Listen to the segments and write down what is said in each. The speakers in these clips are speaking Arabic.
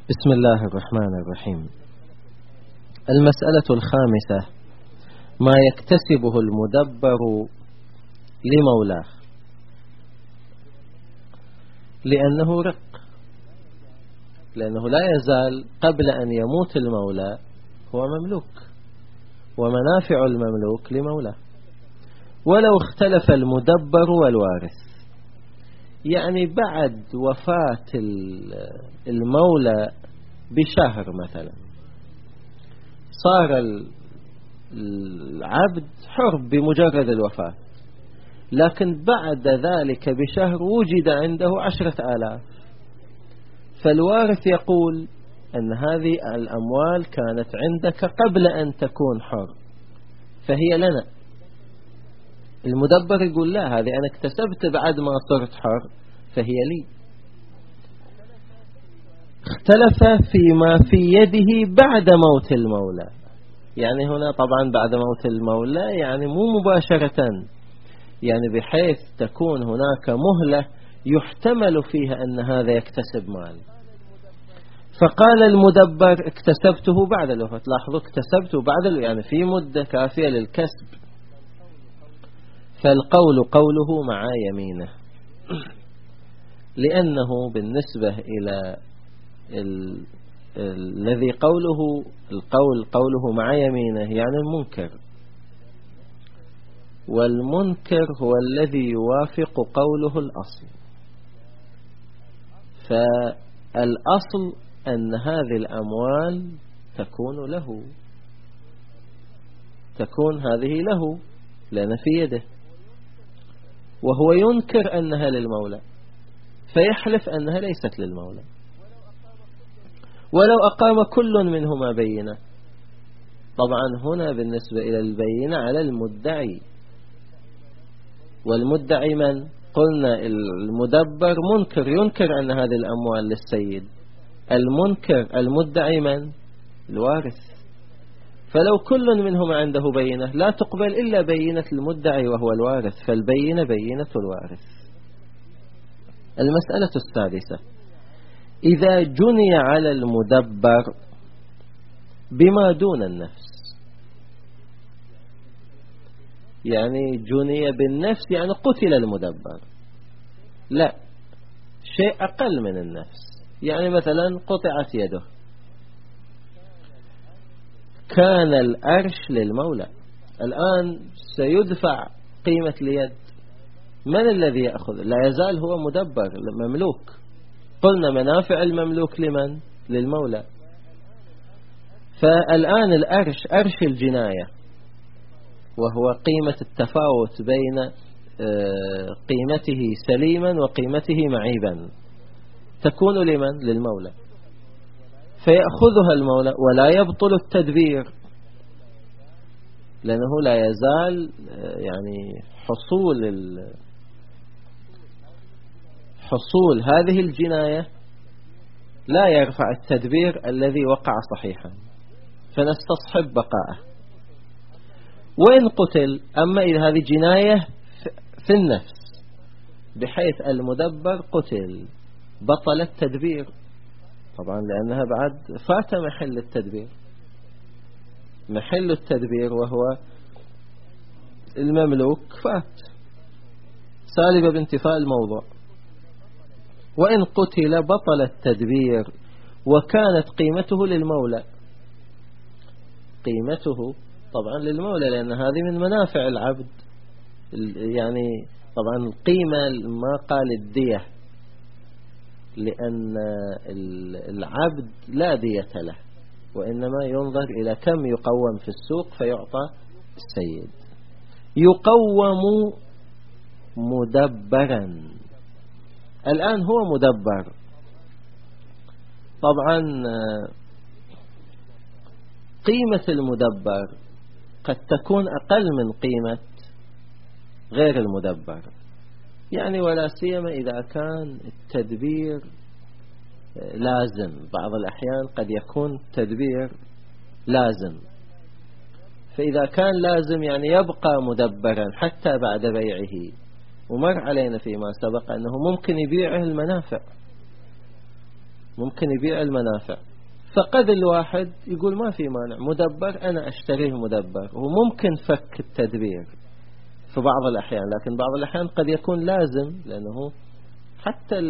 بسم الله الرحمن الرحيم. المسألة الخامسة: ما يكتسبه المدبر لمولاه، لأنه رق، لأنه لا يزال قبل أن يموت المولى هو مملوك، ومنافع المملوك لمولاه. ولو اختلف المدبر والوارث، يعني بعد وفاة المولى بشهر مثلا صار العبد حر بمجرد الوفاة، لكن بعد ذلك بشهر وجد عنده 10,000، فالوارث يقول أن هذه الأموال كانت عندك قبل أن تكون حر فهي لنا. المدبر يقول لا، هذه أنا اكتسبت بعد ما صرت حر فهي لي. اختلف فيما في يده بعد موت المولى، يعني هنا طبعا بعد موت المولى يعني مو مباشرة، يعني بحيث تكون هناك مهلة يحتمل فيها أن هذا يكتسب مال. فقال المدبر اكتسبته بعد الوفاة، لاحظوا اكتسبته بعد يعني في مدة كافية للكسب، فالقول قوله مع يمينه، لأنه بالنسبة إلى الذي قوله مع يمينه يعني المنكر، والمنكر هو الذي يوافق قوله الأصل. فالأصل أن هذه الأموال تكون له، تكون هذه له لأن في يده، وهو ينكر أنها للمولى فيحلف أنها ليست للمولى. ولو أقام كل منهما بينة، طبعا هنا بالنسبة إلى البينة على المدعي، والمدعي من؟ قلنا المدبر منكر ينكر أن هذه الأموال للسيد، المنكر المدعي من؟ الوارث. فلو كل منهما عنده بينة لا تقبل إلا بينة المدعي وهو الوارث، فالبينة بينة الوارث. المسألة السادسة: إذا جني على المدبر بما دون النفس، يعني جني بالنفس يعني قتل المدبر، لا، شيء أقل من النفس، يعني مثلا قطعت يده، كان الأرش للمولى، الآن سيدفع قيمة اليد، من الذي يأخذ؟ لا يزال هو مدبر مملوك، قلنا منافع المملوك لمن؟ للمولى. فالآن الأرش أرش الجناية، وهو قيمة التفاوت بين قيمته سليما وقيمته معيبا، تكون لمن؟ للمولى، فيأخذها المولى ولا يبطل التدبير، لأنه لا يزال يعني حصول هذه الجناية لا يرفع التدبير الذي وقع صحيحا، فنستصحب بقاءه. وإن قتل، أما إذا هذه جناية في النفس بحيث المدبر قتل بطل التدبير، طبعا لأنها بعد فات محل التدبير، محل التدبير وهو المملوك فات، سالب بانتفاء الموضوع. وإن قتل بطل التدبير وكانت قيمته للمولى، قيمته طبعا للمولى لأن هذه من منافع العبد، يعني طبعا القيمة ما قال الدية، لأن العبد لا دية له، وإنما ينظر إلى كم يقوم في السوق فيعطى السيد. يقوم مدبرا، الآن هو مدبر، طبعا قيمة المدبر قد تكون أقل من قيمة غير المدبر، يعني ولا سيما إذا كان التدبير لازم، بعض الأحيان قد يكون تدبير لازم، فإذا كان لازم يعني يبقى مدبرا حتى بعد بيعه، ومر علينا فيما سبق أنه ممكن يبيعه المنافع، ممكن يبيع المنافع. فقد الواحد يقول ما في مانع مدبر، أنا أشتريه مدبر، وممكن فك التدبير في بعض الأحيان، لكن بعض الأحيان قد يكون لازم، لأنه حتى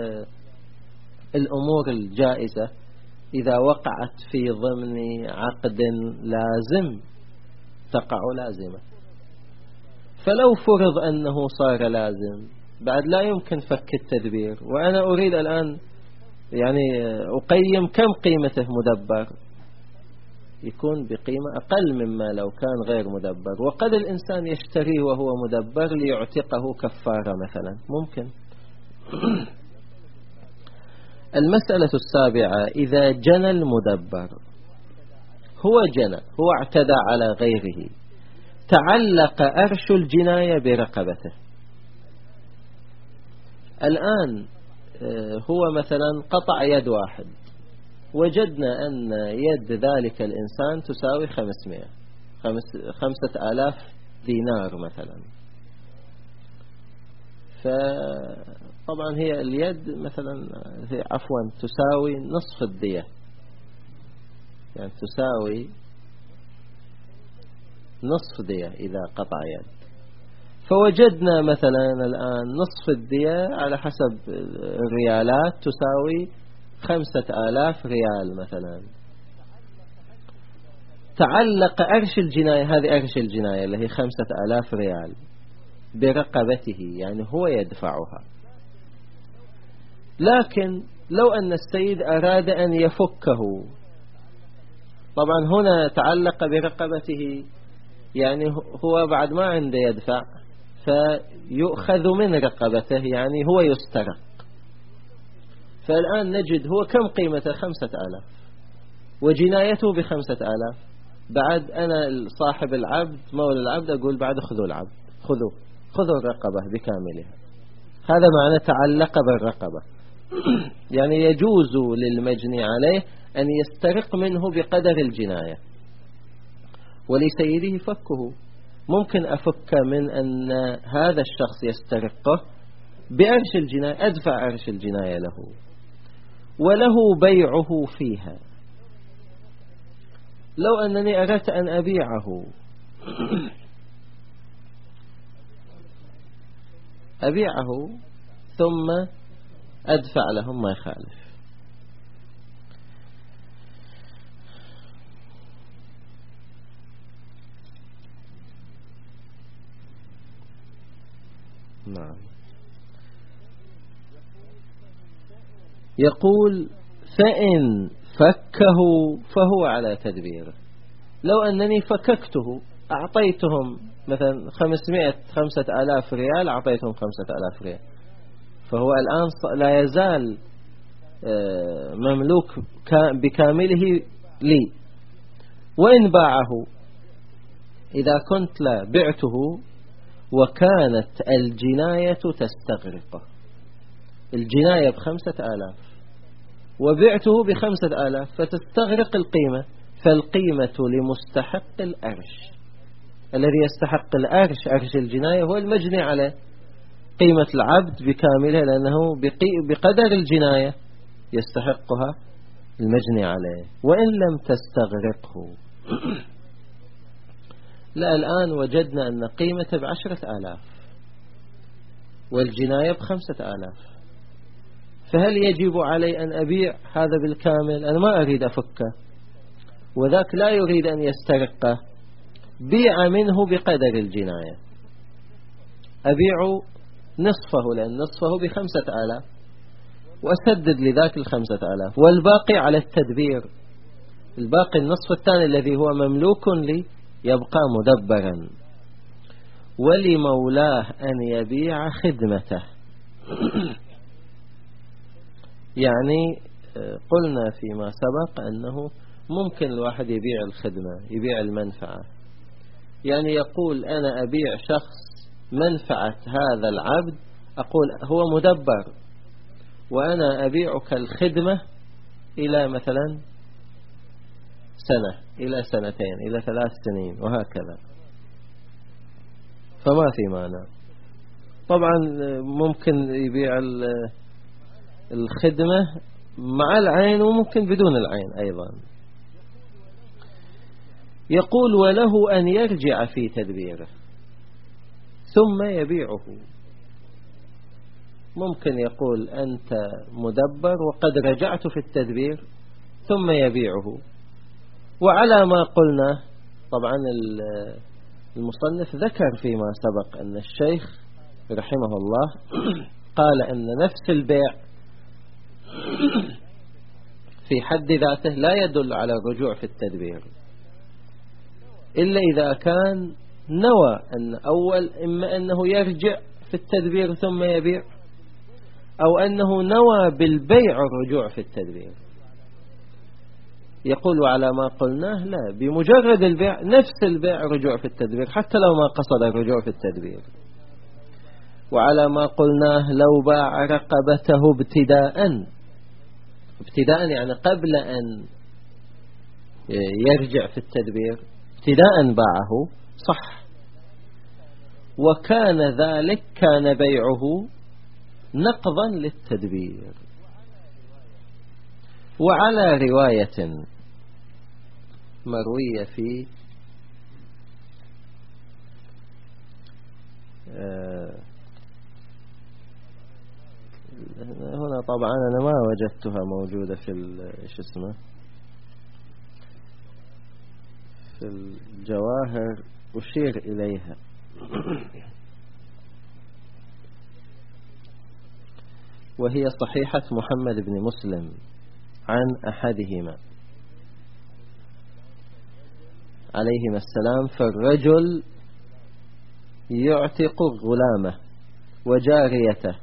الأمور الجائزة إذا وقعت في ضمن عقد لازم تقع لازمة. فلو فرض أنه صار لازم بعد لا يمكن فك التدبير، وأنا أريد الآن يعني أقيم كم قيمته مدبر، يكون بقيمة أقل مما لو كان غير مدبر. وقد الإنسان يشتريه وهو مدبر ليعتقه كفارة مثلا، ممكن. المسألة السابعة: إذا جنى المدبر، هو اعتدى على غيره، تعلق أرش الجناية برقبته. الآن هو مثلا قطع يد واحد، وجدنا أن يد ذلك الإنسان تساوي 5,000 دينار مثلا. فطبعا هي اليد مثلا تساوي نصف الدية، يعني تساوي نصف دية إذا قطع يد. فوجدنا مثلا الآن نصف الدية على حسب الريالات تساوي 5,000 ريال مثلا. تعلق أرش الجناية، هذه أرش الجناية اللي هي 5,000 ريال، برقبته، يعني هو يدفعها. لكن لو أن السيد أراد أن يفكه، طبعا هنا تعلق برقبته، يعني هو بعد ما عنده يدفع، فيؤخذ من رقبته، يعني هو يسترق. فالآن نجد هو كم قيمته؟ 5,000، وجنايته ب5,000. بعد أنا صاحب العبد مولى العبد أقول بعد خذوا العبد، خذوا الرقبة بكاملها. هذا معنى تعلق بالرقبة. يعني يجوز للمجني عليه أن يسترق منه بقدر الجناية، ولسيده فكه. ممكن أفك من أن هذا الشخص يسترقه بأرش الجناية، أدفع أرش الجناية له، وله بيعه فيها. لو أنني أردت أن أبيعه ثم أدفع لهم ما يخالف. نعم. يقول: فإن فكه فهو على تدبيره. لو أنني فككته، أعطيتهم مثلا 5,000 ريال، أعطيتهم 5,000 ريال، فهو الآن لا يزال مملوك بكامله لي. وإن باعه، إذا كنت لا بعته وكانت الجناية تستغرقه، الجناية ب5,000 وبعته ب5,000، فتستغرق القيمة. فالقيمة لمستحق الأرش، الذي يستحق الأرش، أرش الجناية، هو المجني عليه. قيمة العبد بكاملها، لأنه بقدر الجناية يستحقها المجني عليه، وإن لم تستغرقه. لا، الآن وجدنا أن قيمة ب10,000 والجناية ب5,000، فهل يجب علي أن أبيع هذا بالكامل؟ أنا ما أريد أفكه، وذاك لا يريد أن يسترقه. بيع منه بقدر الجناية، أبيع نصفه، لأن نصفه ب5,000، وأسدد لذاك 5,000، والباقي على التدبير. الباقي النصف الثاني الذي هو مملوك لي يبقى مدبرا. ولمولاه أن يبيع خدمته. يعني قلنا فيما سبق أنه ممكن الواحد يبيع الخدمة، يبيع المنفعة. يعني يقول: أنا أبيع شخص منفعة هذا العبد، أقول هو مدبر، وأنا أبيعك الخدمة إلى مثلا سنة، إلى سنتين، إلى 3 سنين، وهكذا. فما في مانع. طبعا ممكن يبيع الخدمة مع العين وممكن بدون العين أيضا. يقول وله أن يرجع في تدبيره ثم يبيعه. ممكن يقول أنت مدبر وقد رجعت في التدبير ثم يبيعه. وعلى ما قلنا طبعا المصنف ذكر فيما سبق أن الشيخ رحمه الله قال أن نفس البيع في حد ذاته لا يدل على الرجوع في التدبير إلا إذا كان نوى أن أول إما أنه يرجع في التدبير ثم يبيع أو أنه نوى بالبيع الرجوع في التدبير. يقول على ما قلناه لا، بمجرد البيع نفس البيع رجوع في التدبير حتى لو ما قصد الرجوع في التدبير. وعلى ما قلناه لو باع رقبته ابتداء يعني قبل أن يرجع في التدبير ابتداء باعه صح، وكان ذلك كان بيعه نقضا للتدبير. وعلى رواية مروية في هنا طبعا أنا ما وجدتها موجودة في إيش اسمه في الجواهر أشير إليها وهي صحيحة محمد بن مسلم عن أحدهما عليهما السلام. فالرجل يعتق غلامه وجاريته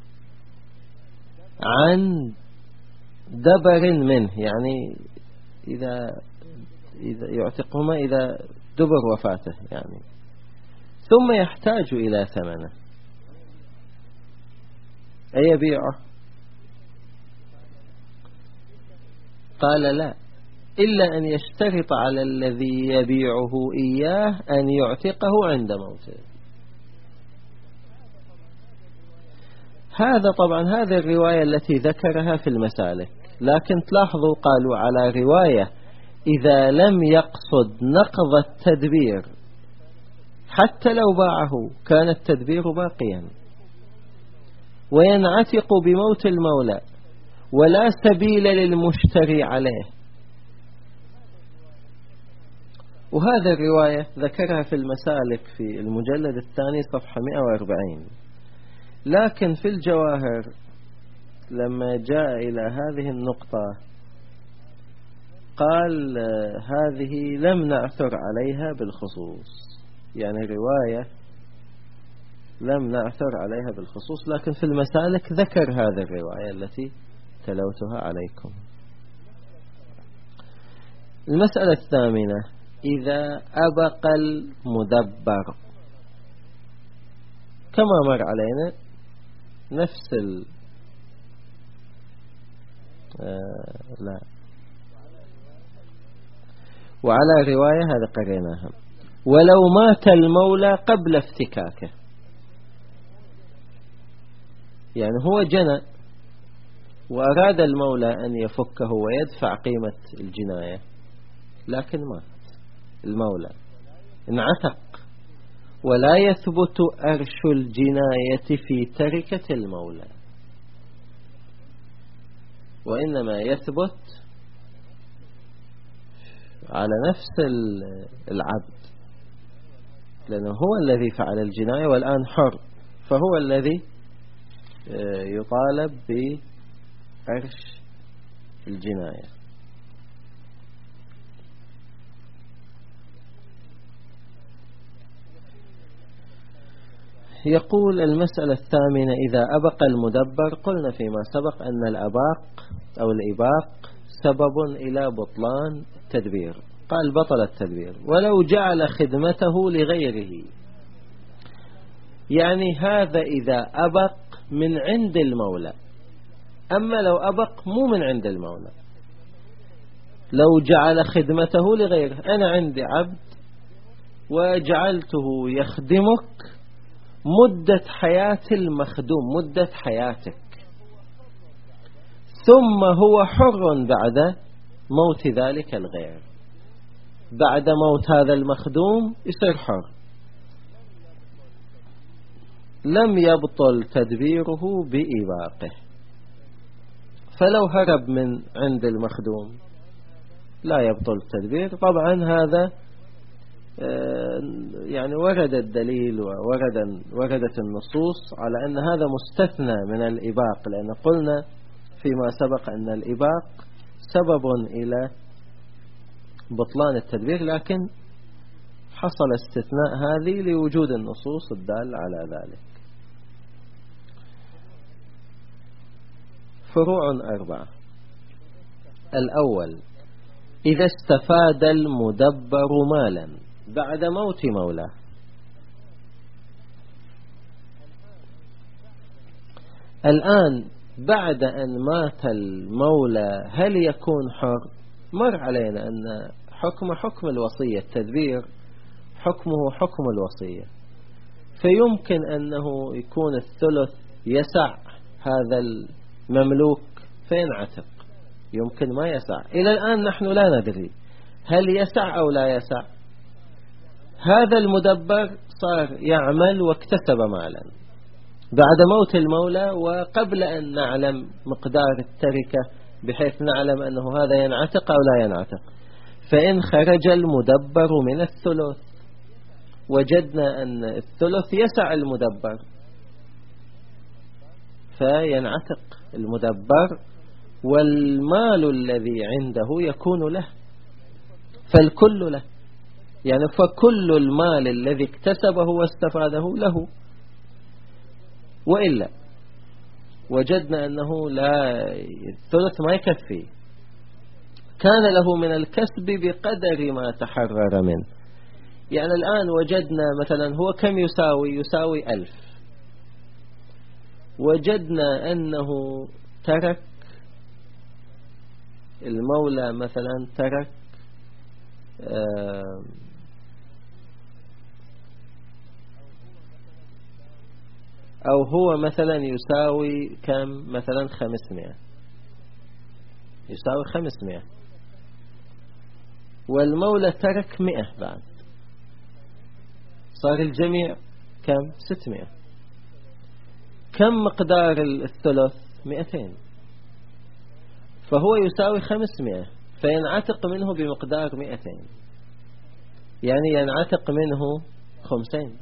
عن دبر منه، يعني إذا يعتقهما إذا دبر وفاته يعني، ثم يحتاج إلى ثمنه أي يبيعه؟ قال لا، إلا أن يشترط على الذي يبيعه إياه أن يعتقه عند موته. هذا طبعا هذه الرواية التي ذكرها في المسالك، لكن تلاحظوا قالوا على رواية إذا لم يقصد نقض التدبير حتى لو باعه كان التدبير باقيا وينعتق بموت المولى ولا سبيل للمشتري عليه. وهذا الرواية ذكرها في المسالك في المجلد الثاني صفحة 140. لكن في الجواهر لما جاء إلى هذه النقطة قال هذه لم نعثر عليها بالخصوص، يعني رواية لم نعثر عليها بالخصوص، لكن في المسالك ذكر هذه الرواية التي تلوتها عليكم. المسألة الثامنة إذا أبق المدبر كما مر علينا نفس لا وعلى رواية هذا قريناها ولو مات المولى قبل افتكاكه، يعني هو جنى وأراد المولى أن يفكه ويدفع قيمة الجناية لكن مات المولى انعتق، ولا يثبت أرش الجناية في تركة المولى، وإنما يثبت على نفس العبد، لأنه هو الذي فعل الجناية والآن حر، فهو الذي يطالب بأرش الجناية. يقول المسألة الثامنة إذا أبق المدبر، قلنا فيما سبق أن الأباق أو الإباق سبب إلى بطلان التدبير، قال بطل التدبير ولو جعل خدمته لغيره، يعني هذا إذا أبق من عند المولى. أما لو أبق مو من عند المولى، لو جعل خدمته لغيره، أنا عندي عبد وجعلته يخدمك مدة حياة المخدوم، مدة حياتك، ثم هو حر بعد موت ذلك الغير. بعد موت هذا المخدوم يصير حر، لم يبطل تدبيره بإباقه. فلو هرب من عند المخدوم لا يبطل التدبير. طبعا هذا يعني ورد الدليل ووردت النصوص على أن هذا مستثنى من الإباق، لأن قلنا فيما سبق أن الإباق سبب إلى بطلان التدبير، لكن حصل استثناء هذه لوجود النصوص الدالة على ذلك. فروع 4. الأول: إذا استفاد المدبر مالا بعد موت مولاه. الآن بعد أن مات المولى هل يكون حر؟ مر علينا أن حكم الوصية، التدبير حكمه حكم الوصية، فيمكن أنه يكون الثلث يسع هذا المملوك فينعتق، يمكن ما يسع. إلى الآن نحن لا ندري هل يسع أو لا يسع. هذا المدبر صار يعمل واكتسب مالا بعد موت المولى وقبل أن نعلم مقدار التركة بحيث نعلم أنه هذا ينعتق أو لا ينعتق. فإن خرج المدبر من الثلث وجدنا أن الثلث يسع المدبر فينعتق المدبر، والمال الذي عنده يكون له، فالكل له، يعني فكل المال الذي اكتسبه واستفاده له. وإلا وجدنا أنه لا، الثلث ما يكفي، كان له من الكسب بقدر ما تحرر منه. يعني الآن وجدنا مثلا هو كم يساوي 1000، وجدنا أنه ترك المولى مثلا ترك أو هو مثلا يساوي كم، مثلا 500، يساوي 500 والمولى ترك 100 بعد، صار الجميع كم، 600. كم مقدار الثلث، 200، فهو يساوي 500 فينعتق منه بمقدار 200، يعني ينعتق منه 5.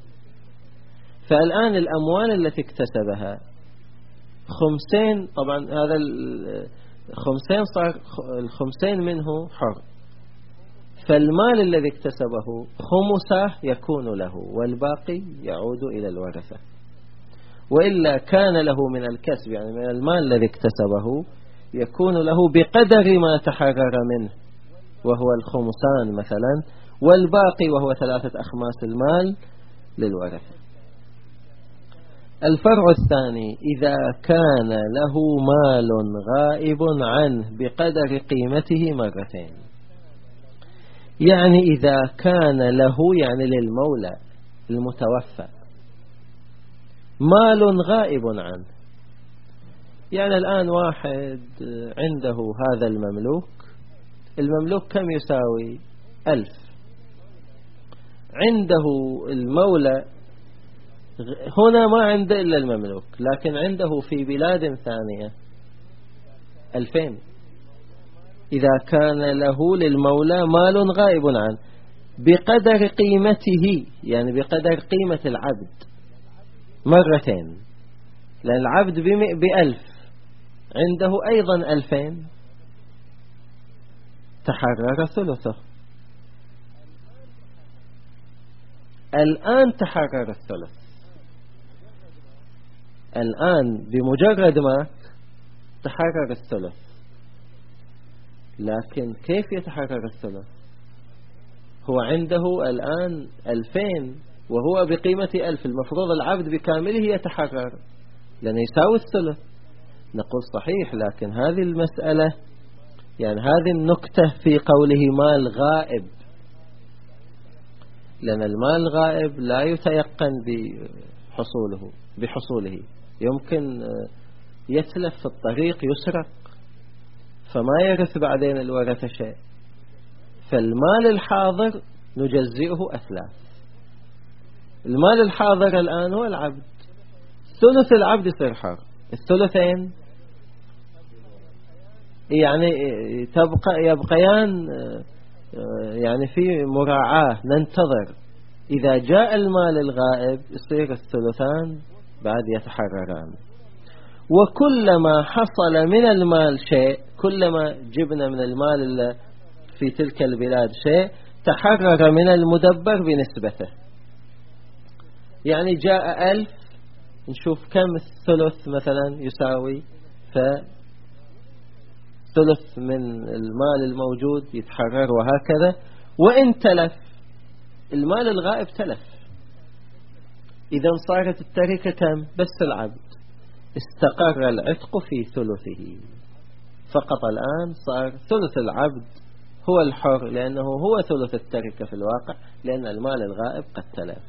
فالآن الأموال التي اكتسبها 5، طبعا هذا 5 صار 5 منه حر، فالمال الذي اكتسبه 5 يكون له والباقي يعود إلى الورثة. وإلا كان له من الكسب، يعني من المال الذي اكتسبه يكون له بقدر ما تحرر منه وهو 5 مثلا، والباقي وهو 3 أخماس المال للورثة. الفرع الثاني: إذا كان له مال غائب عنه بقدر قيمته مرتين. يعني إذا كان له، يعني للمولى المتوفى، مال غائب عنه، يعني الآن واحد عنده هذا المملوك كم يساوي 1000، عنده المولى هنا ما عنده إلا المملوك، لكن عنده في بلاد ثانية 2000. إذا كان له للمولى مال غائب عنه بقدر قيمته، يعني بقدر قيمة العبد مرتين، لأن العبد ب1000 عنده أيضا 2000، تحرر ثلثه. الآن تحرر الثلث، الآن بمجرد ما تحرر الثلث. لكن كيف يتحرر الثلث؟ هو عنده الآن 2000 وهو بقيمة 1000، المفروض العبد بكامله يتحرر لأنه يساوي الثلث. نقول صحيح، لكن هذه المسألة، يعني هذه النكتة في قوله مال غائب، لأن المال الغائب لا يتيقن بحصوله، يمكن يتلف في الطريق، يسرق، فما يرث بعدين الورثة شيء. فالمال الحاضر نجزئه أثلاث. المال الحاضر الآن هو العبد، ثلث العبد يصير حر، الثلثين يعني يبقيان يعني في مراعاة، ننتظر إذا جاء المال الغائب يصير الثلثان بعد يتحرران. وكلما حصل من المال شيء، كلما جبنا من المال في تلك البلاد شيء تحرر من المدبر بنسبته. يعني جاء 1000، نشوف كم الثلث مثلا يساوي، فثلث من المال الموجود يتحرر وهكذا. وإن تلف المال الغائب تلف، إذا صارت التركة كم؟ بس العبد، استقر العتق في ثلثه فقط. الآن صار ثلث العبد هو الحر، لأنه هو ثلث التركة في الواقع، لأن المال الغائب قد تلف.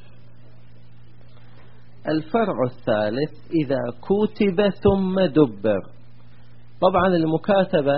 الفرع الثالث إذا كتب ثم دبر. طبعا المكاتبة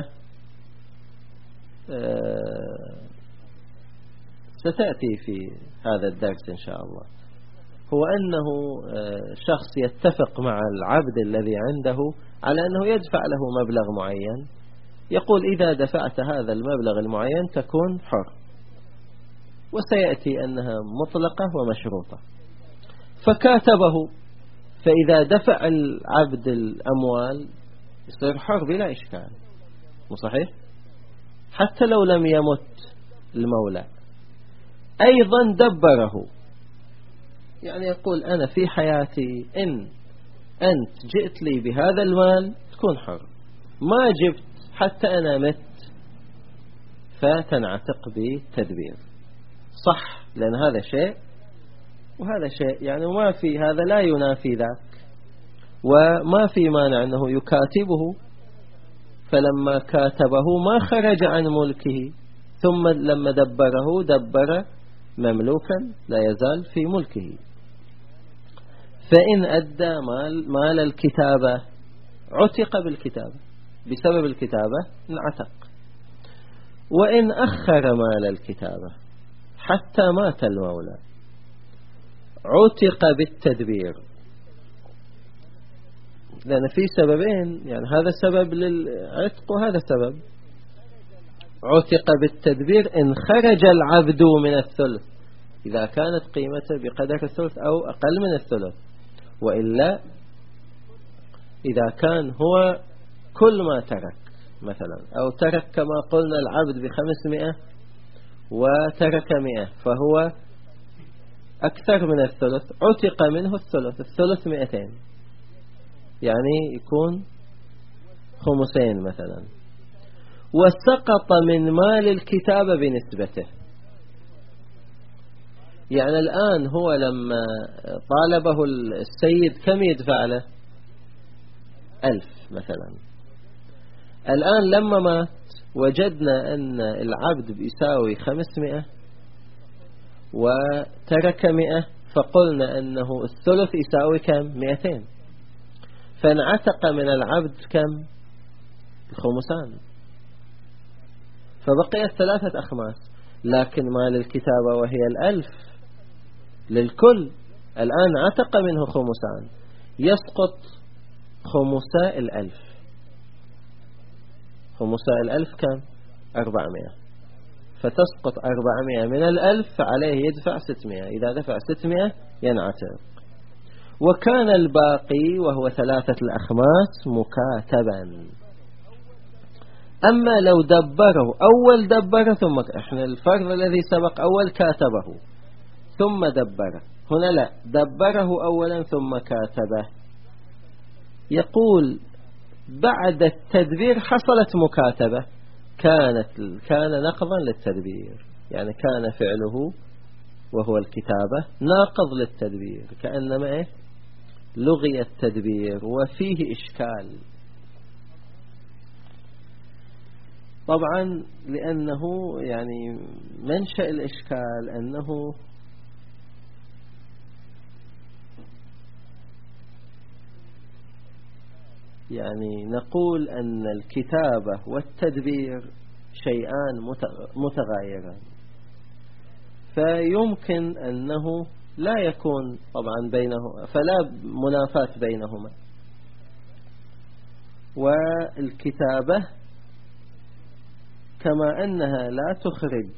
ستأتي في هذا الدرس إن شاء الله. هو أنه شخص يتفق مع العبد الذي عنده على أنه يدفع له مبلغ معين، يقول إذا دفعت هذا المبلغ المعين تكون حر، وسيأتي أنها مطلقة ومشروطة. فكاتبه، فإذا دفع العبد الأموال يصير حر بلا إشكال، مو صحيح؟ حتى لو لم يمت المولى. أيضا دبره، يعني يقول أنا في حياتي إن أنت جئت لي بهذا المال تكون حر، ما جبت حتى أنا مت فتنعتق بتدبير. صح، لأن هذا شيء وهذا شيء، يعني ما في هذا لا ينافي ذاك، وما في مانع أنه يكاتبه. فلما كاتبه ما خرج عن ملكه، ثم لما دبره دبر مملوكا لا يزال في ملكه. فإن أدى مال الكتابة عتق بالكتابة، بسبب الكتابة انعتق. وإن أخر مال الكتابة حتى مات المولى عتق بالتدبير، لأن في سببين، يعني هذا سبب للعتق وهذا سبب. عتق بالتدبير إن خرج العبد من الثلث، إذا كانت قيمته بقدر الثلث أو أقل من الثلث. وإلا إذا كان هو كل ما ترك مثلا، أو ترك كما قلنا العبد ب500 وترك 100، فهو أكثر من الثلث، عتق منه الثلث، الثلث 200، يعني يكون 5 مثلا. وسقط من مال الكتابة بنسبته، يعني الآن هو لما طالبه السيد كم يدفع له؟ 1000 مثلا. الآن لما مات وجدنا أن العبد بيساوي 500 وترك 100، فقلنا أنه الثلث يساوي كم؟ 200، فانعتق من العبد كم؟ 500، فبقيت 3 أخماس. لكن مال الكتابة وهي 1000 للكل، الآن عتق منه 500، يسقط 500 1000 كم؟ 400، فتسقط 400 من 1000، فعليه يدفع 600. إذا دفع 600 ينعتق. وكان الباقي وهو 3 الأخماس مكاتبا. أما لو دبره، أول دبره ثم إحنا الفرض الذي سبق أول كاتبه ثم دبره، هنا لا، دبره أولا ثم كاتبه. يقول بعد التدبير حصلت مكاتبة، كان نقضا للتدبير، يعني كان فعله وهو الكتابة ناقض للتدبير، كأنما لغي التدبير وفيه إشكال. طبعا لأنه يعني منشأ الإشكال أنه يعني نقول أن الكتابة والتدبير شيئان متغايران، فيمكن أنه لا يكون طبعا بينهما، فلا منافاة بينهما. والكتابة كما أنها لا تخرج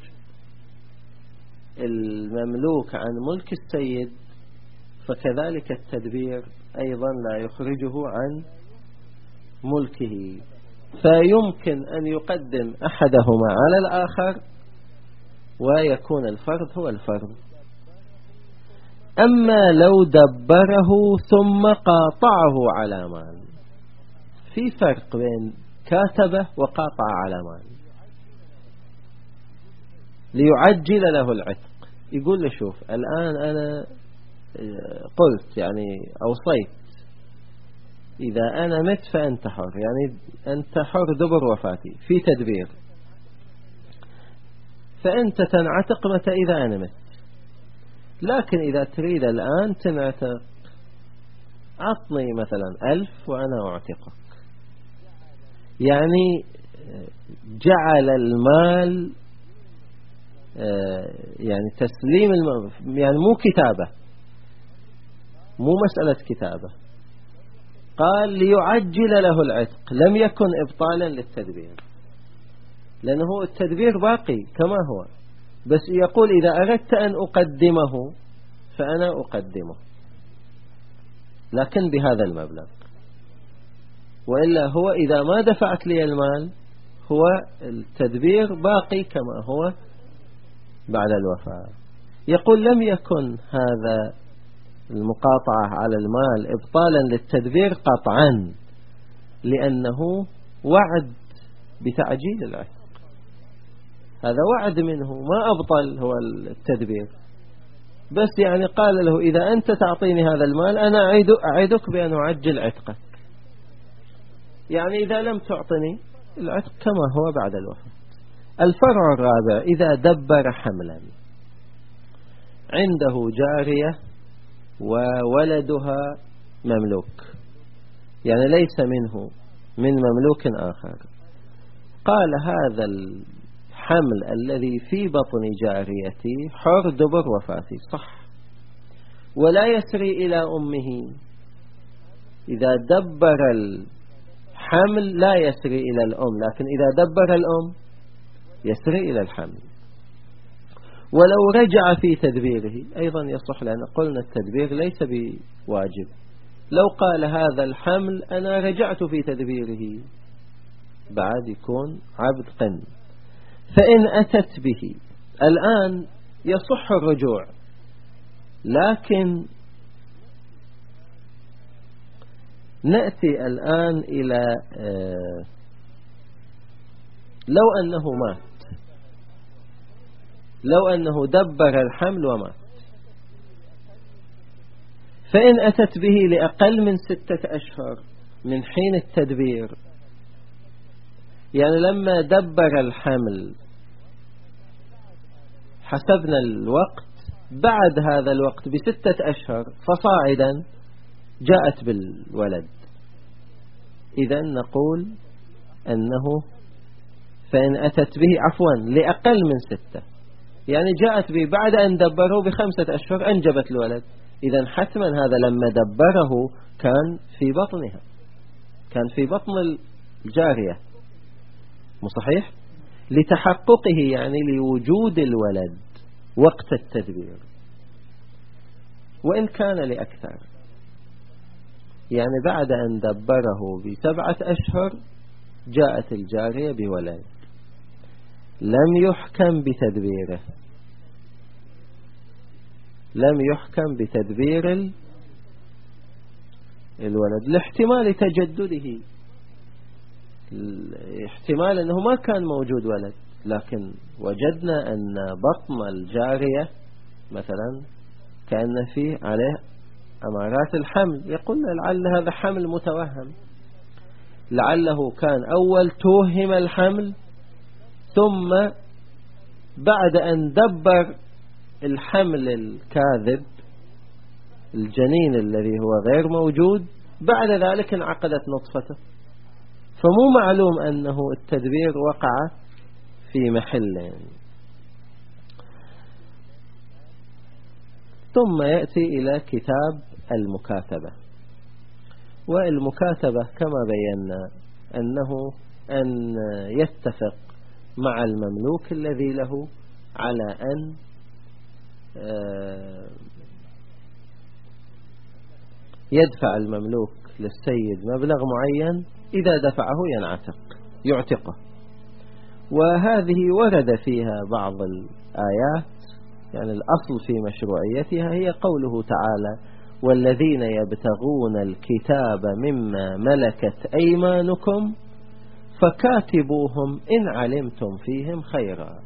المملوك عن ملك السيد، فكذلك التدبير أيضا لا يخرجه عن ملكه، فيمكن أن يقدم أحدهما على الآخر ويكون الفرض هو الفرض. أما لو دبره ثم قاطعه على مال، في فرق بين كاتبه وقاطع على مال ليعجل له العتق. يقول له شوف الآن أنا قلت يعني أوصيت إذا أنا مت فأنت حر، يعني أنت حر دبر وفاتي في تدبير، فأنت تنعتق متى إذا أنا مت، لكن إذا تريد الآن تنعتق أعطني مثلا 1000 وأنا أعتقك. يعني جعل المال يعني تسليم المال، يعني مو كتابة، مو مسألة كتابة، قال ليعجل له العتق، لم يكن إبطالا للتدبير، لأنه التدبير باقي كما هو، بس يقول إذا أردت أن أقدمه فأنا أقدمه لكن بهذا المبلغ، وإلا هو إذا ما دفعت لي المال هو التدبير باقي كما هو بعد الوفاة. يقول لم يكن هذا المقاطعة على المال إبطالا للتدبير قطعا، لأنه وعد بتعجيل العتق، هذا وعد منه ما أبطل هو التدبير، بس يعني قال له إذا أنت تعطيني هذا المال أنا أعدك بأن أعجل عتقك، يعني إذا لم تعطني العتق كما هو بعد الوفاة. الفرع الرابع: إذا دبر حملا عنده جارية وولدها مملوك، يعني ليس منه من مملوك آخر، قال هذا الحمل الذي في بطن جاريتي حر دبر وفاتي، صح، ولا يسري إلى أمه. إذا دبر الحمل لا يسري إلى الأم، لكن إذا دبر الأم يسري إلى الحمل. ولو رجع في تدبيره أيضا يصح، لأن قلنا التدبير ليس بواجب. لو قال هذا الحمل أنا رجعت في تدبيره بعد يكون عبد قن، فإن أتت به الآن يصح الرجوع، لكن نأتي الآن إلى لو أنه مات، لو أنه دبر الحمل ومات، فإن أتت به لأقل من 6 أشهر من حين التدبير، يعني لما دبر الحمل حسبنا الوقت، بعد هذا الوقت ب6 أشهر فصاعدا جاءت بالولد، إذن نقول أنه فإن أتت به لأقل من 6، يعني جاءت به بعد أن دبره ب5 أشهر أنجبت الولد، إذن حتما هذا لما دبره كان في بطنها، كان في بطن الجارية، مو صحيح؟ لتحققه، يعني لوجود الولد وقت التدبير، وإن كان لأكثر، يعني بعد أن دبره ب7 أشهر جاءت الجارية بولد، لم يحكم بتدبيره، لم يحكم بتدبير الولد لاحتمال تجدده، احتمال أنه ما كان موجود ولد، لكن وجدنا أن بطن الجارية مثلا كان فيه عليه أمارات الحمل، يقول لعل هذا حمل متوهم، لعله كان أول توهم الحمل، ثم بعد أن دبر الحمل الكاذب الجنين الذي هو غير موجود بعد ذلك انعقدت نطفته، فمو معلوم أنه التدبير وقع في محل. ثم يأتي إلى كتاب المكاتبة. والمكاتبة كما بينا أنه أن يتفق مع المملوك الذي له على أن يدفع المملوك للسيد مبلغ معين، إذا دفعه يعتقه. وهذه ورد فيها بعض الآيات، يعني الأصل في مشروعيتها هي قوله تعالى: والذين يبتغون الكتاب مما ملكت أيمانكم فكاتبوهم إن علمتم فيهم خيرا.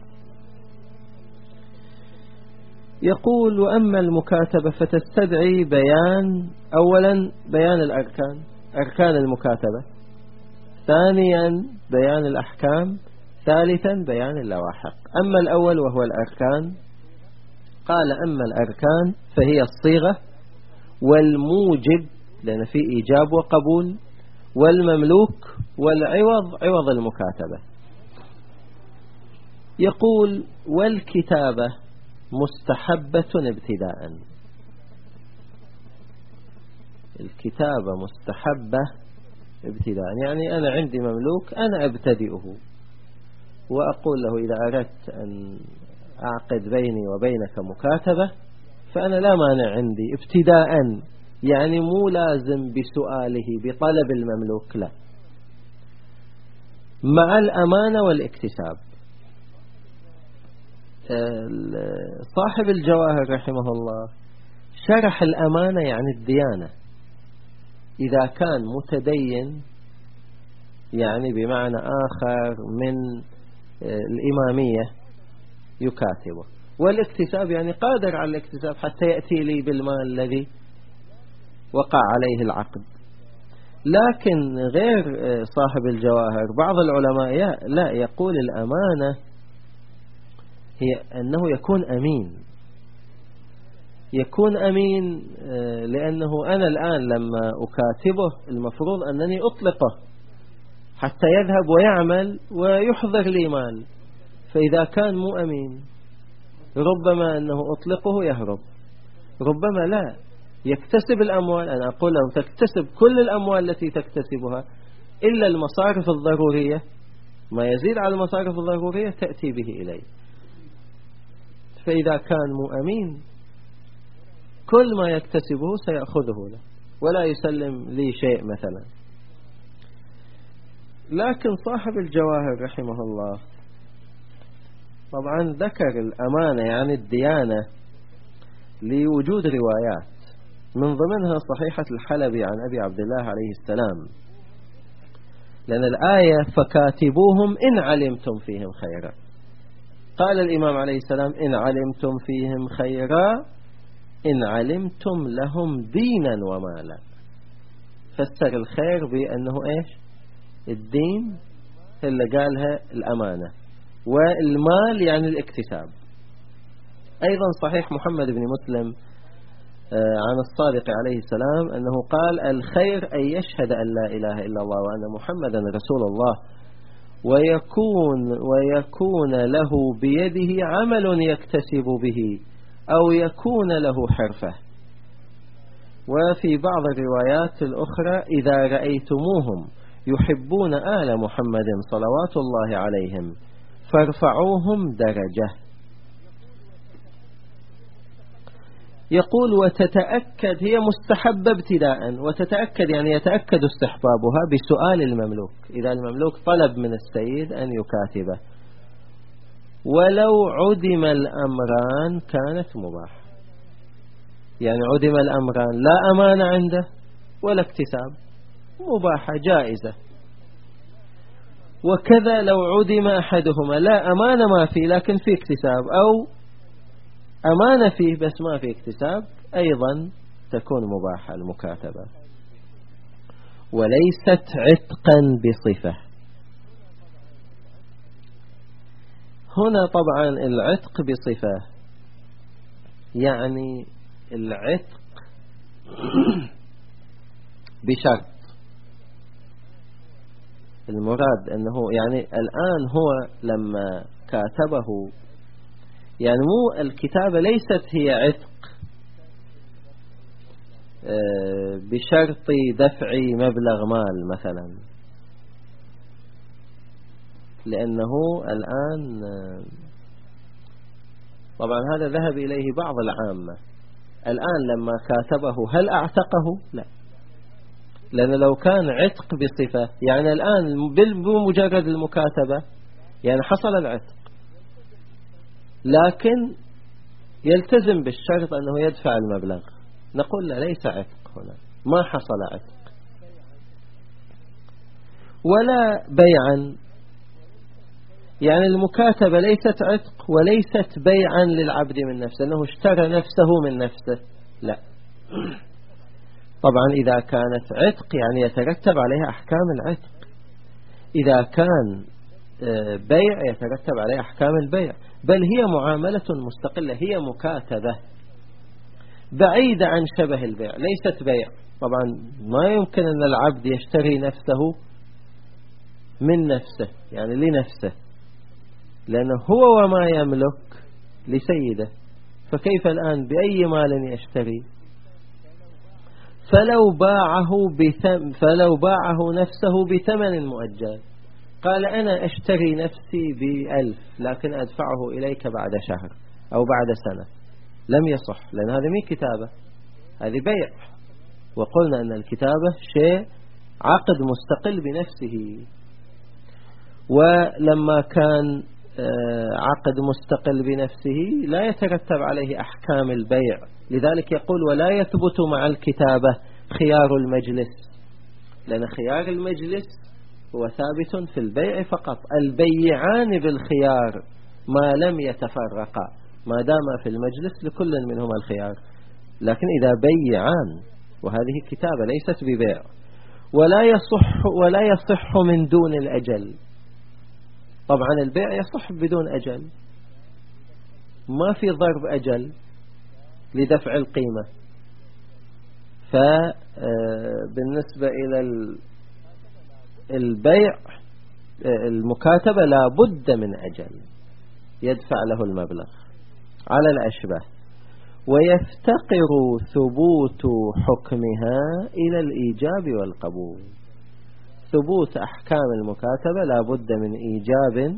يقول: وأما المكاتبة فتستدعي بيان، أولا بيان الأركان، أركان المكاتبة، ثانيا بيان الأحكام، ثالثا بيان اللواحق. أما الأول وهو الأركان، قال: أما الأركان فهي الصيغة والموجب، لأن في إيجاب وقبول، والمملوك، والعوض عوض المكاتبة. يقول: والكتابة مستحبة ابتداء. الكتابة مستحبة ابتداء، يعني أنا عندي مملوك أنا أبتدئه وأقول له: إذا أردت أن أعقد بيني وبينك مكاتبة فأنا لا مانع عندي ابتداء، يعني مو لازم بسؤاله بطلب المملوك، لا، مع الأمانة والاكتساب. صاحب الجواهر رحمه الله شرح الأمانة يعني الديانة، إذا كان متدين يعني بمعنى آخر من الإمامية يكاتبه، والاكتساب يعني قادر على الاكتساب حتى يأتي لي بالمال الذي وقع عليه العقد. لكن غير صاحب الجواهر بعض العلماء لا، يقول الأمانة هي أنه يكون أمين. يكون أمين لأنه أنا الآن لما أكاتبه المفروض أنني أطلقه حتى يذهب ويعمل ويحضر لي مال، فإذا كان مو أمين ربما أنه أطلقه يهرب، ربما لا يكتسب الأموال. أنا أقول له: تكتسب كل الأموال التي تكتسبها إلا المصارف الضرورية، ما يزيد على المصارف الضرورية تأتي به إلي. فإذا كان مو أمين كل ما يكتسبه سيأخذه له ولا يسلم لي شيء مثلا. لكن صاحب الجواهر رحمه الله طبعا ذكر الأمانة يعني الديانة لوجود روايات، من ضمنها صحيحة الحلبي عن أبي عبد الله عليه السلام، لأن الآية فكاتبوهم إن علمتم فيهم خيرا. قال الإمام عليه السلام: إن علمتم فيهم خيرا إن علمتم لهم دينا ومالا. فسر الخير بأنه إيش؟ الدين اللي قالها الأمانة، والمال يعني الاكتساب. أيضا صحيح محمد بن مسلم عن الصادق عليه السلام أنه قال: الخير أن يشهد أن لا إله إلا الله وأن محمدا رسول الله ويكون له بيده عمل يكتسب به أو يكون له حرفة. وفي بعض الروايات الأخرى: إذا رأيتموهم يحبون آل محمد صلوات الله عليهم فارفعوهم درجة. يقول: وتتأكد، هي مستحبة ابتداء، وتتأكد يعني يتأكد استحبابها بسؤال المملوك، إذا المملوك طلب من السيد أن يكاتبه، ولو عدم الأمران كانت مباح. يعني عدم الأمران، لا أمانة عنده ولا اكتساب، مباحة جائزة. وكذا لو عدم أحدهما، لا أمانة ما فيه لكن في اكتساب، أو أمانة فيه بس ما في اكتساب، أيضا تكون مباحة المكاتبة، وليست عتقا بصفة. هنا طبعا العتق بصفة يعني العتق بشرط. المراد أنه يعني الآن هو لما كاتبه يعني مو الكتابة ليست هي عتق بشرط دفع مبلغ مال مثلا، لأنه الآن طبعا هذا ذهب إليه بعض العامة. الآن لما كاتبه هل أعتقه؟ لا، لأن لو كان عتق بصفة يعني الآن بمجرد المكاتبة يعني حصل العتق، لكن يلتزم بالشرط أنه يدفع المبلغ، نقول لا، ليس عتق هنا، ما حصل عتق. ولا بيعا، يعني المكاتبة ليست عتق وليست بيعا للعبد من نفسه أنه اشترى نفسه من نفسه، لا. طبعا إذا كانت عتق يعني يترتب عليها أحكام العتق، إذا كان بيع يترتب عليها أحكام البيع، بل هي معاملة مستقلة، هي مكاتبة بعيدة عن شبه البيع، ليست بيع. طبعا ما يمكن أن العبد يشتري نفسه من نفسه يعني لنفسه، لأنه هو وما يملك لسيده، فكيف الآن بأي مال يشتري؟ فلو باعه نفسه بثمن مؤجل، قال أنا أشتري نفسي ب1000 لكن أدفعه إليك بعد شهر أو بعد سنة، لم يصح، لأن هذا مو كتابة، هذه بيع. وقلنا أن الكتابة شيء عقد مستقل بنفسه، ولما كان عقد مستقل بنفسه لا يترتب عليه أحكام البيع، لذلك يقول ولا يثبت مع الكتابة خيار المجلس، لأن خيار المجلس هو ثابت في البيع فقط، البيعان بالخيار ما لم يتفرقا، ما دام في المجلس لكل منهما الخيار. لكن إذا بيعان، وهذه كتابة ليست ببيع، ولا يصح من دون الأجل. طبعا البيع يصح بدون أجل، ما في ضرب أجل لدفع القيمة. فبالنسبة إلى البيع المكاتبة لا بد من أجل يدفع له المبلغ على الأشبه، ويفتقر ثبوت حكمها إلى الإيجاب والقبول. ثبوت أحكام المكاتبة لا بد من إيجاب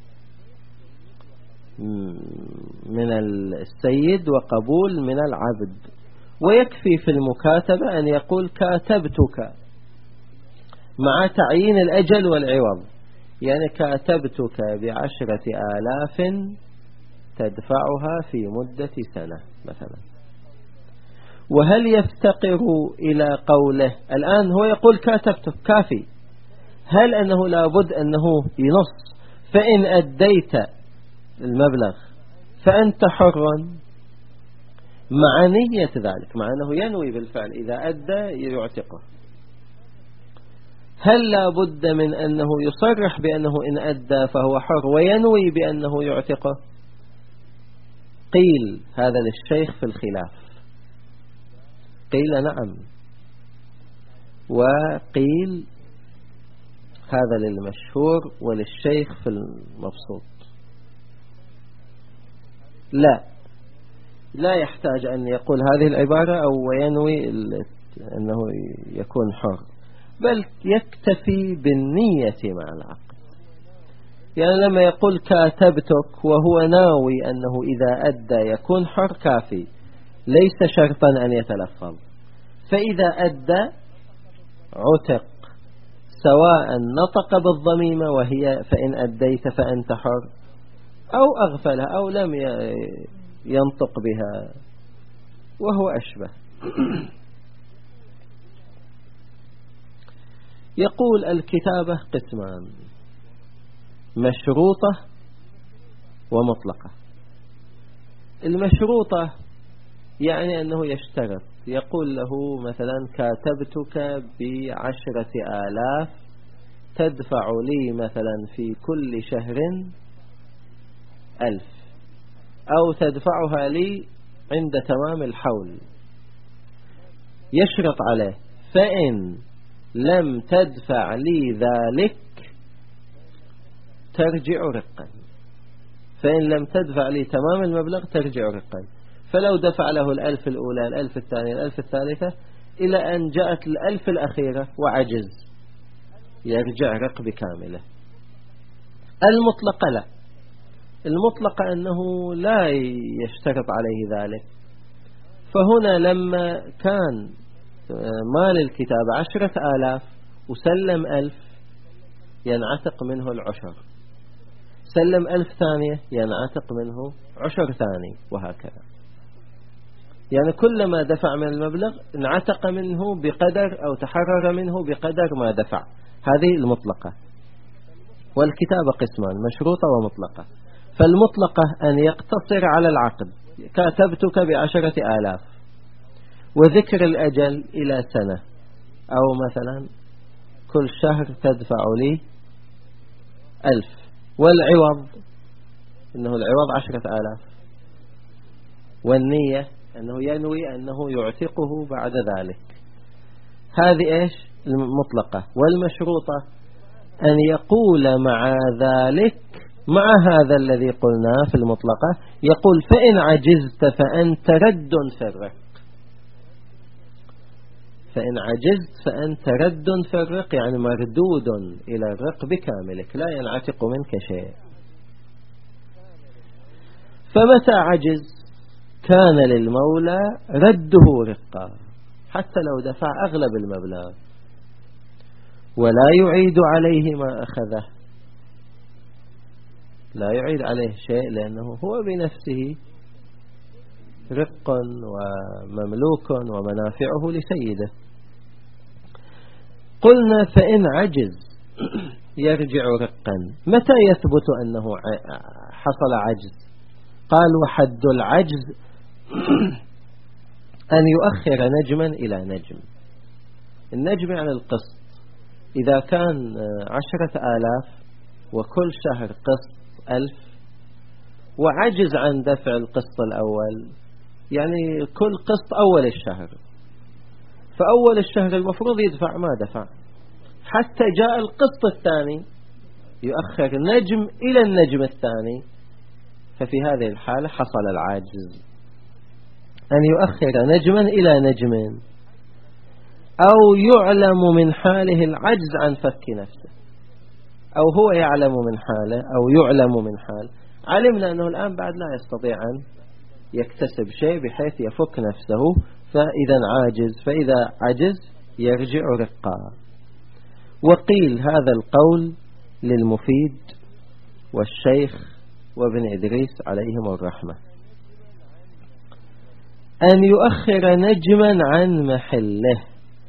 من السيد وقبول من العبد. ويكفي في المكاتبة أن يقول كاتبتك مع تعيين الأجل والعوض، يعني كاتبتك ب10,000 تدفعها في مدة سنة مثلا. وهل يفتقر إلى قوله الآن هو يقول كاتبتك كافي، هل أنه لابد أنه ينص فإن أديت المبلغ فأنت حر مع نية ذلك، مع أنه ينوي بالفعل إذا أدى يعتقه؟ هل لابد من أنه يصرح بأنه إن أدى فهو حر وينوي بأنه يعتقه؟ قيل هذا للشيخ في الخلاف، قيل نعم، وقيل هذا للمشهور وللشيخ في المبسوط. لا يحتاج أن يقول هذه العبارة أو وينوي أنه يكون حر، بل يكتفي بالنية مع العقد. يعني لما يقول كاتبتك وهو ناوي أنه إذا أدى يكون حر كافي، ليس شرطا أن يتلفظ. فإذا أدى عتق، سواء نطق بالضميمة وهي فإن أديت فأنت حر، أو أغفلها أو لم ينطق بها وهو أشبه. يقول الكتابة قسمان: مشروطة ومطلقة. المشروطة يعني أنه يشترط، يقول له مثلا كاتبتك ب10,000 تدفع لي مثلا في كل شهر 1000، أو تدفعها لي عند تمام الحول، يشرط عليه فإن لم تدفع لي ذلك ترجع رقا. فإن لم تدفع لي تمام المبلغ ترجع رقا. فلو دفع له 1000 الأولى 1000 الثانية 1000 الثالثة إلى أن جاءت 1000 الأخيرة وعجز، يرجع رق بكامله. المطلقة لا، المطلقة أنه لا يشترط عليه ذلك. فهنا لما كان مال الكتابة 10,000 وسلم 1000 ينعتق منه العشر، سلم 1000 ثانية ينعتق منه عشر ثاني، وهكذا. يعني كلما دفع من المبلغ انعتق منه بقدر أو تحرر منه بقدر ما دفع. هذه المطلقة. والكتابة قسمان، مشروطة ومطلقة. فالمطلقة أن يقتصر على العقد، كاتبتك ب10,000 وذكر الأجل إلى سنة، أو مثلا كل شهر تدفع لي 1000، والعوض إنه العوض 10,000، والنية أنه ينوي أنه يعتقه بعد ذلك. هذه إيش المطلقة. والمشروطة أن يقول مع ذلك، مع هذا الذي قلناه في المطلقة، يقول فإن عجزت فأنت رد في الرق. فإن عجزت فأنت رد في الرق، يعني مردود إلى الرق بكاملك، لا ينعتق منك شيء. فمتى عجز كان للمولى رده رقا، حتى لو دفع أغلب المبلغ، ولا يعيد عليه ما أخذه، لا يعيد عليه شيء، لأنه هو بنفسه رق ومملوك ومنافعه لسيده. قلنا فإن عجز يرجع رقا. متى يثبت أنه حصل عجز؟ قال وحد العجز أن يؤخر نجما إلى نجم. النجم عن القسط، إذا كان 10,000 وكل شهر قسط 1000 وعجز عن دفع القسط الأول، يعني كل قسط أول الشهر، فأول الشهر المفروض يدفع ما دفع، حتى جاء القسط الثاني يؤخر نجم إلى النجم الثاني. ففي هذه الحالة حصل العاجز، أن يؤخر نجما إلى نجم، أو يعلم من حاله العجز عن فك نفسه، أو هو يعلم من حاله أو يعلم من حال. علمنا أنه الآن بعد لا يستطيع أن يكتسب شيء بحيث يفك نفسه، فإذا عاجز، فإذا عجز يرجع رقا. وقيل هذا القول للمفيد والشيخ وابن إدريس عليهم الرحمة، أن يؤخر نجما عن محله،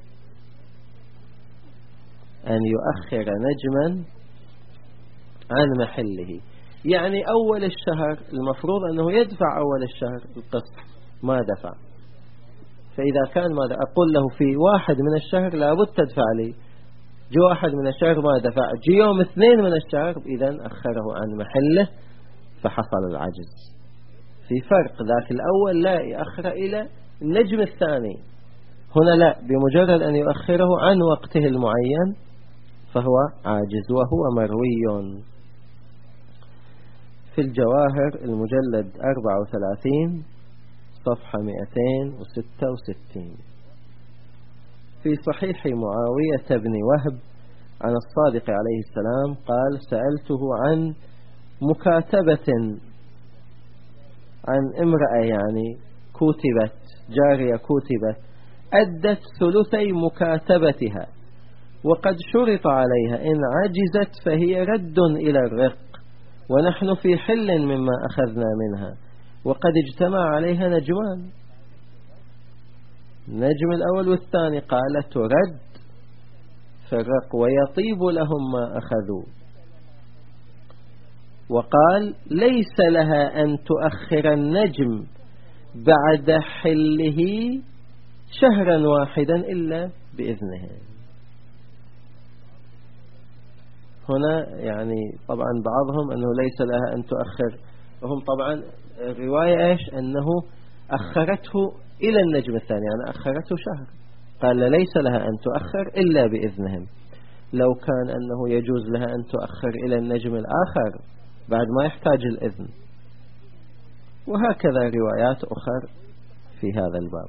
أن يؤخر نجما عن محله. يعني أول الشهر المفروض أنه يدفع أول الشهر القسط، ما دفع، فإذا كان ماذا أقول له في 1 من الشهر لابد تدفع لي، جو 1 من الشهر ما دفع، جي يوم 2 من الشهر، إذن أخره عن محله فحصل العجز. في فرق، ذاك الأول لا يأخر إلى النجم الثاني، هنا لا، بمجرد أن يؤخره عن وقته المعين فهو عاجز وهو مروي. في الجواهر المجلد 34 صفحة 266 في صحيح معاوية بن وهب عن الصادق عليه السلام قال سألته عن مكاتبة، عن امرأة يعني كتبت، جارية كتبت أدت ثلثي مكاتبتها، وقد شرط عليها إن عجزت فهي رد إلى الرق، ونحن في حل مما أخذنا منها، وقد اجتمع عليها نجمان، النجم الأول والثاني، قال ترد في الرق ويطيب لهم ما أخذوا. وقال ليس لها أن تؤخر النجم بعد حله شهرا واحدا إلا بإذنه. هنا يعني طبعا بعضهم أنه ليس لها أن تؤخر، وهم طبعا الرواية إيش أنه أخرته إلى النجم الثاني، يعني أخرته شهر، قال ليس لها أن تؤخر إلا بإذنهم. لو كان أنه يجوز لها أن تؤخر إلى النجم الآخر بعد ما يحتاج الإذن. وهكذا روايات أخرى في هذا الباب.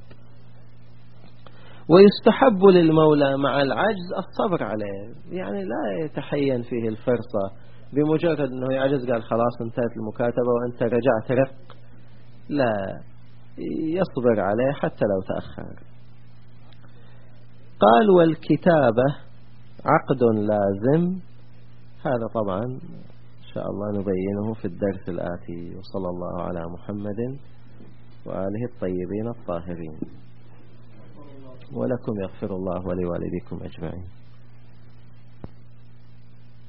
ويستحب للمولى مع العجز الصبر عليه، يعني لا يتحين فيه الفرصة بمجرد أنه يعجز قال خلاص انتهت المكاتبة وأنت رجعت رق، لا، يصبر عليه حتى لو تأخر. قال والكتابة عقد لازم، هذا طبعا إن شاء الله نبينه في الدرس الآتي. وصلى الله على محمد وآله الطيبين الطاهرين. ولكم يغفر الله ولوالديكم أجمعين.